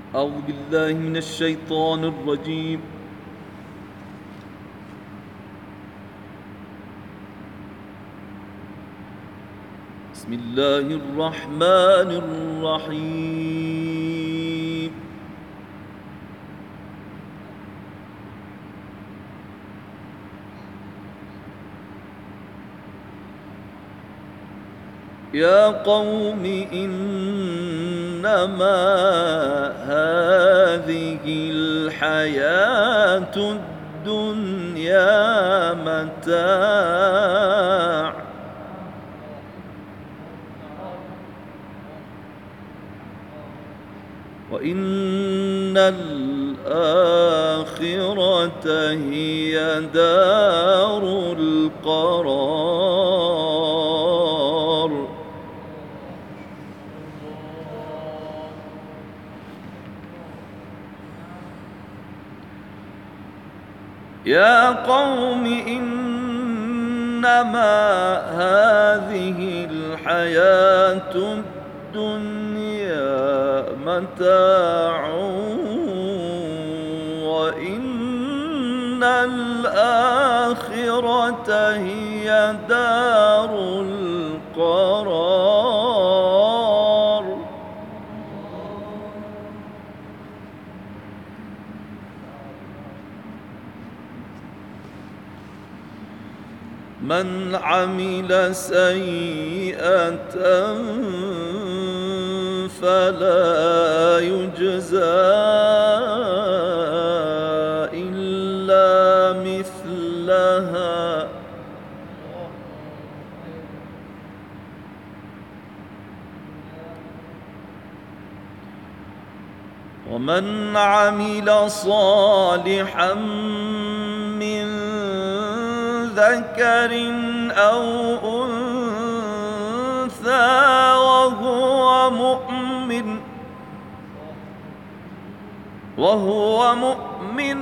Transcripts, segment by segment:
أعوذ بالله من الشيطان الرجيم. بسم الله الرحمن الرحيم. يا قوم إنما هذه الحياة الدنيا متاع وإن الآخرة هي دار القرار. يا قوم إنما هذه الحياة الدنيا متاع وإن الآخرة هي دار القرار. من عمل سيئة فلا يجزى إلا مثلها ومن عمل صالحا من ذكر أو أنثى وهو مؤمن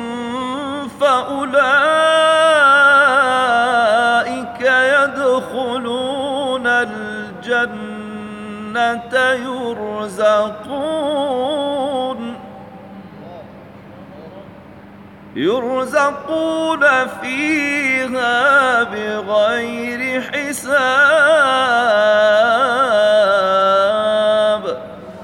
فأولئك يدخلون الجنة يرزقون فيها بغير حساب.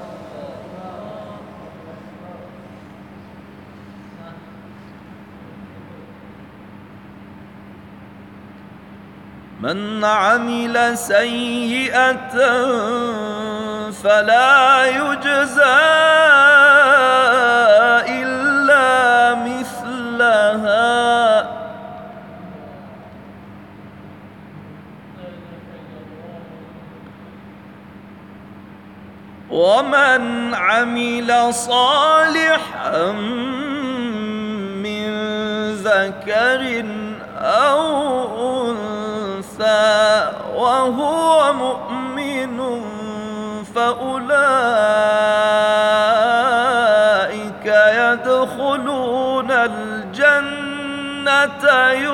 من عمل سيئة فلا يجزى إلا مثلها ومن عمل صالحا من ذكر أو أنثى وهو مؤمن فأولئك يدخلون الجنة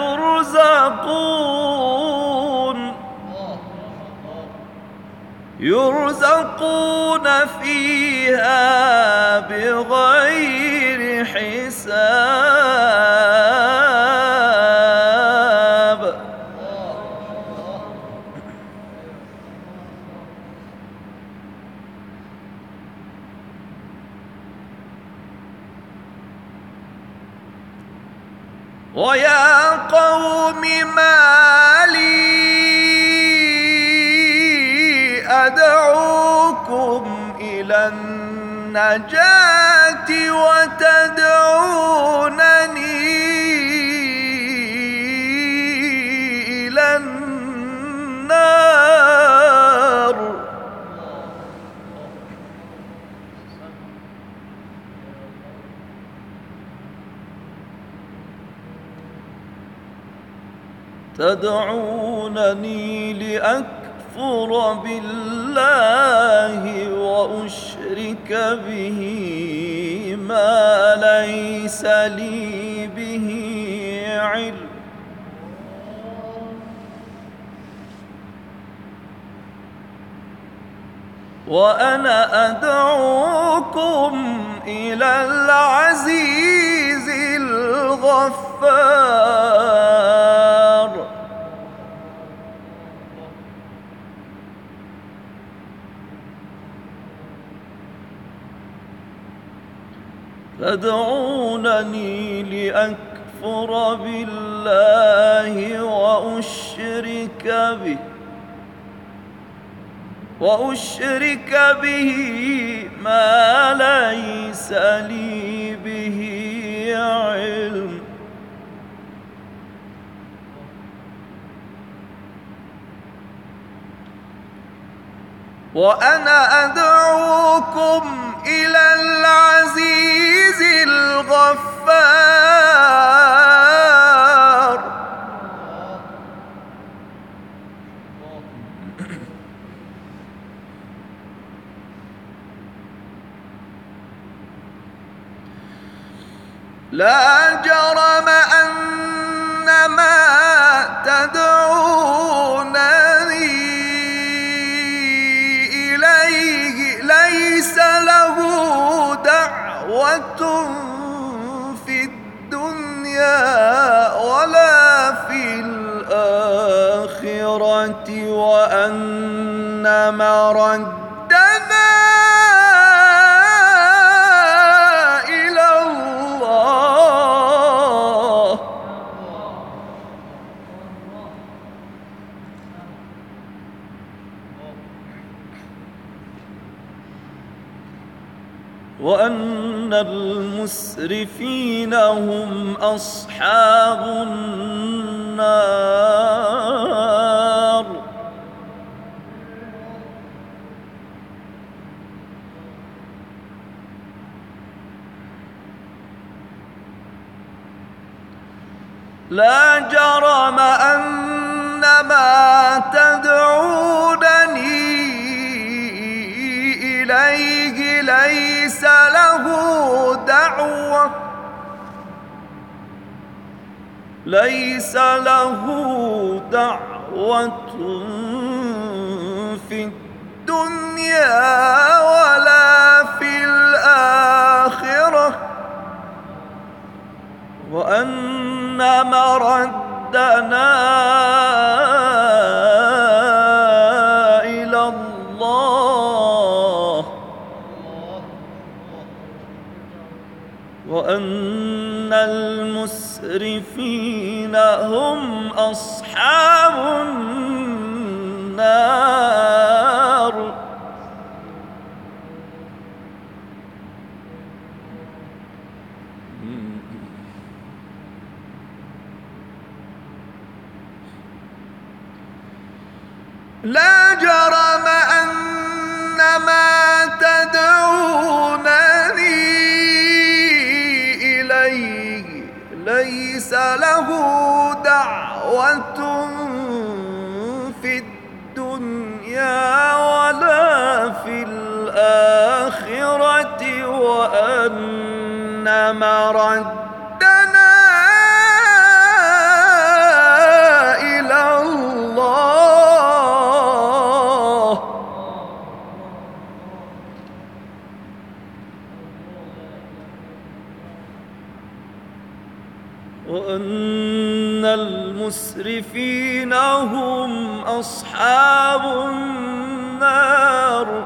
يرزقون فيها بغير حساب. ويا قوم ما لي أدعوكم إلى النجاة وتدعونني إلى النار. تدعونني لأكفر بالله وأشرك به ما ليس لي به علم وأنا أدعوكم إلى العزيز الغفار. تدعونني لأكفر بالله وأشرك به ما ليس لي به علم. وأنا أدعوكم إلى العزيز الغفار. لا جرم أن ما تدعونني إليه ليس له دعوة في الدنيا ولا في الآخرة، وأن مردنا إلى الله. وأن المسرفين هم أصحاب النار. لا جرم أن ما تدعونني إليه ليس له دعوة في الدنيا ولا في الآخرة، وأن مردنا إلى الله، وأن المسرفين هم أصحاب النار. لا جرم أن ما تدعونني إليه ليس له دعوة في الدنيا ولا في الآخرة، وأن مردنا إلى الله، وأن المسرفين هم أصحاب النار.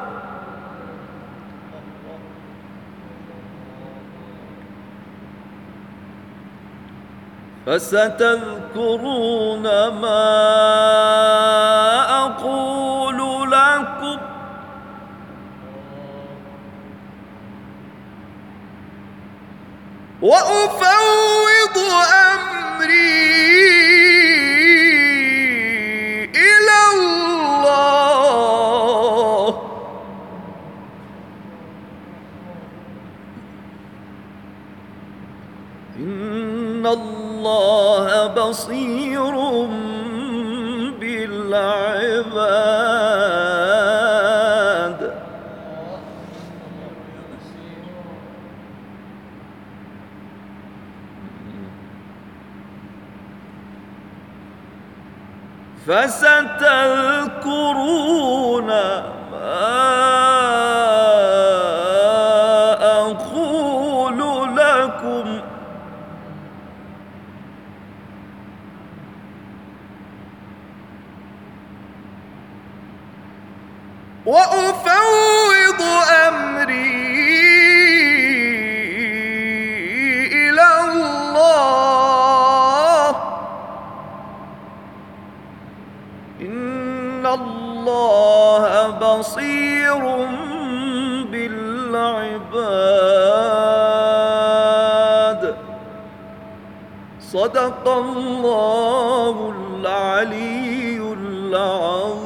فستذكرون ما أقول لكم وأفوض أمري إلى الله. إن الله بصير بالعباد. فستذكرون ما وأفوض أمري إلى الله إن الله بصير بالعباد صدق الله العلي العظيم.